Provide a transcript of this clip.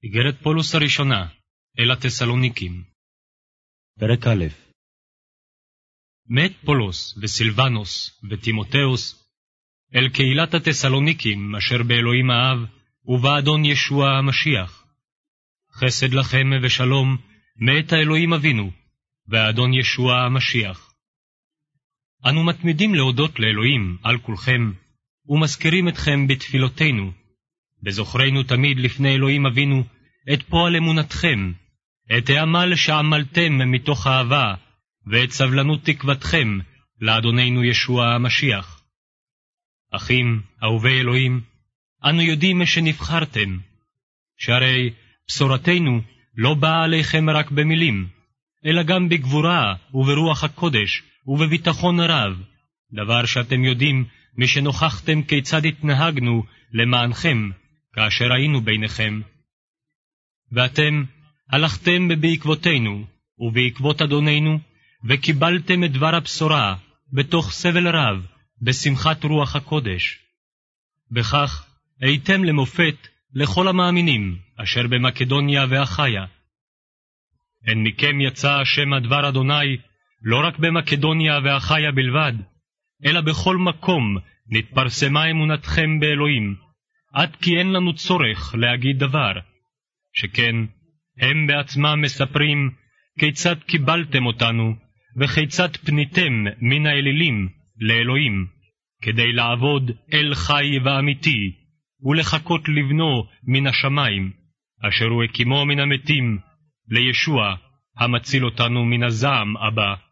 איגרת פולוס הראשונה, אל התסלוניקים. פרק א'. מת פולוס וסילבנוס וטימותאוס אל קהילת התסלוניקים אשר באלוהים האב ובאדון ישוע המשיח. חסד לכם ושלום מאת האלוהים אבינו והאדון ישוע המשיח. אנו מתמידים להודות לאלוהים על כולכם ומזכירים אתכם בתפילותינו, וזוכרנו תמיד לפני אלוהים אבינו את פועל אמונתכם, את העמל שעמלתם מתוך אהבה, ואת סבלנות תקוותכם לאדוננו ישוע המשיח. אחים, אהובי אלוהים, אנו יודעים שנבחרתם, שהרי בשורתנו לא באה עליכם רק במילים, אלא גם בגבורה וברוח הקודש ובביטחון רב, דבר שאתם יודעים משנוכחתם כיצד התנהגנו למענכם כאשר היינו ביניכם. ואתם הלכתם בעקבותינו ובעקבות אדוננו, וקיבלתם את דבר הבשורה בתוך סבל רב, בשמחת רוח הקודש. בכך הייתם למופת לכל המאמינים אשר במקדוניה ואחיה. הן מכם יצא שם הדבר אדוני לא רק במקדוניה ואחיה בלבד, אלא בכל מקום נתפרסמה אמונתכם באלוהים, עד כי אין לנו צורך להגיד דבר, שכן הם בעצמם מספרים כיצד קיבלתם אותנו, וכיצד פניתם מן האלילים לאלוהים, כדי לעבוד אל חי ואמיתי, ולחכות לבנו מן השמיים, אשר הוא הקימו מן המתים, לישוע המציל אותנו מן הזעם הבא.